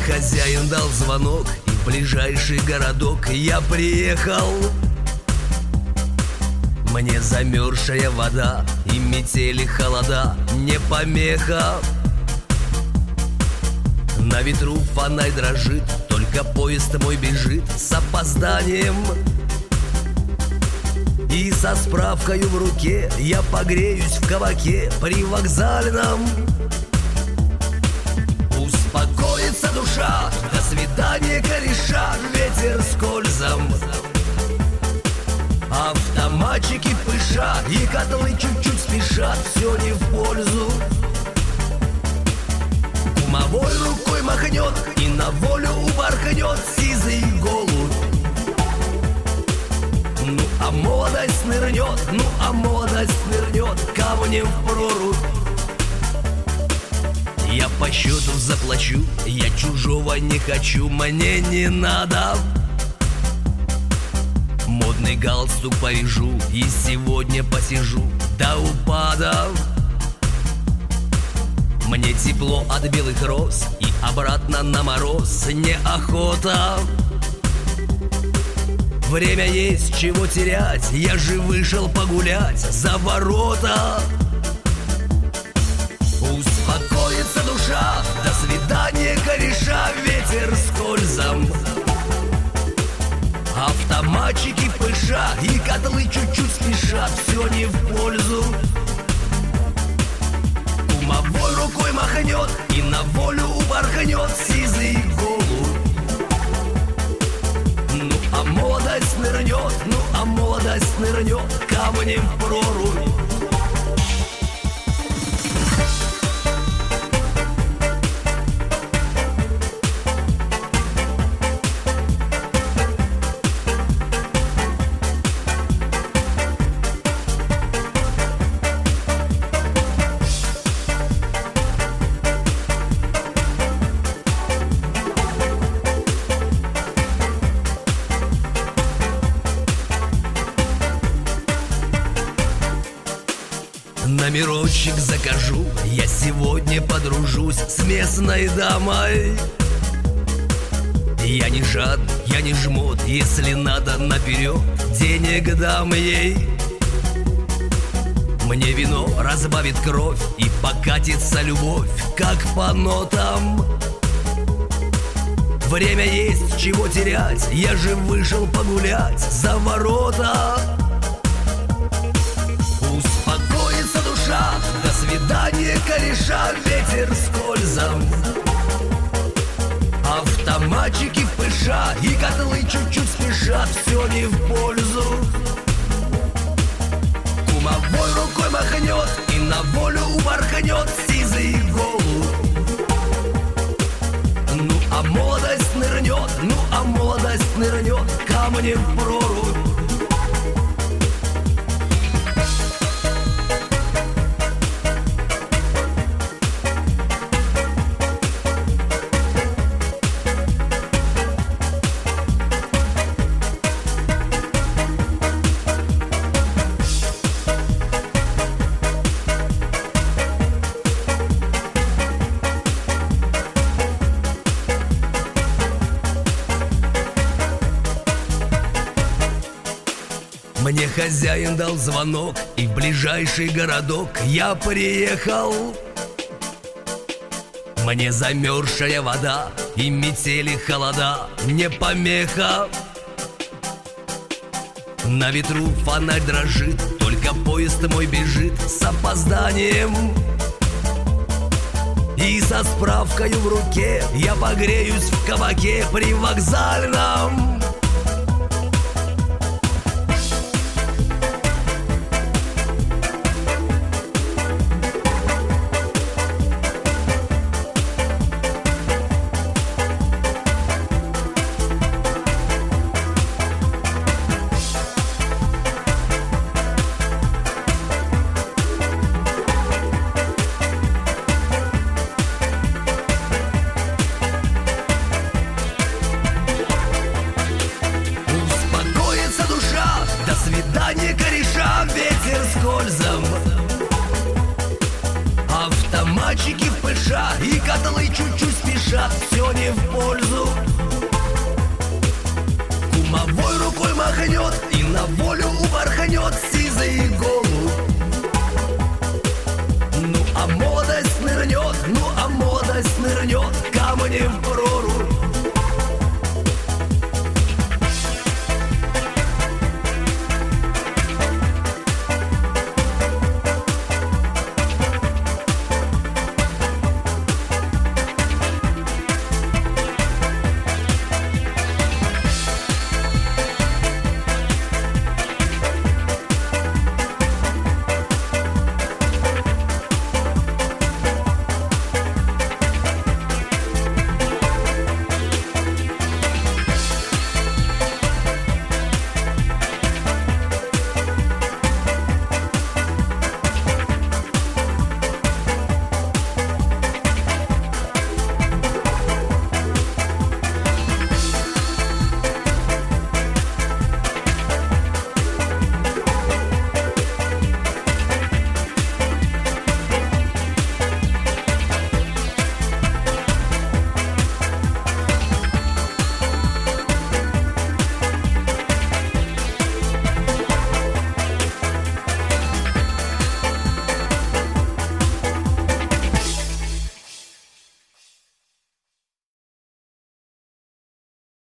хозяин дал звонок, и в ближайший городок я приехал. Мне замерзшая вода и метели холода не помеха. На ветру фонарь дрожит, только поезд мой бежит с опозданием. И со справкою в руке я погреюсь в кабаке привокзальном. Успокоится душа, до свидания, кореша, ветер скользом. Автоматчики пышат, и котлы чуть-чуть спешат, все не в пользу. Кумовой рукой махнет и на волю упорхнет сизый голубь. Ну а молодость нырнет, ну а молодость нырнет камнем в прорубь. Я по счету заплачу, я чужого не хочу, мне не надо. Модный галстук повяжу и сегодня посижу до упада. Мне тепло от белых роз и обратно на мороз неохота. Время есть, чего терять, я же вышел погулять за ворота. Успокоится душа, до свидания, кореша, ветер скользом. Автоматчики пыша, и котлы чуть-чуть спешат, все не в пользу. Кумовой рукой махнет и на волю упорхнет сизый голубь. Ну а молодость нырнет, ну а молодость нырнет камнем в прорубь. Номерочек закажу, я сегодня подружусь с местной дамой. Я не жадный, я не жмот, если надо наперед, денег дам ей. Мне вино разбавит кровь и покатится любовь, как по нотам. Время есть, чего терять, я же вышел погулять за ворота. Успокоится душа, до свидания, кореша, ветер скользом. Автоматчики пыша, и котлы чуть-чуть спешат, все не в пользу. Кумовой рукой махнет и на волю упорхнет сизый голубь. Ну а молодость нырнет, ну а молодость нырнет камнем в прорубь. Мне хозяин дал звонок, и в ближайший городок я приехал. Мне замерзшая вода и метели холода не помеха. На ветру фонарь дрожит, только поезд мой бежит с опозданием. И со справкою в руке я погреюсь в кабаке привокзальном. Ветер скользом. Автоматчики пыша, и котлы чуть-чуть спешат. спешат, все не в пользу. Кумовой рукой махнет и на волю упорхнет сизый голубь. Ну а молодость нырнет, камнем в прорубь.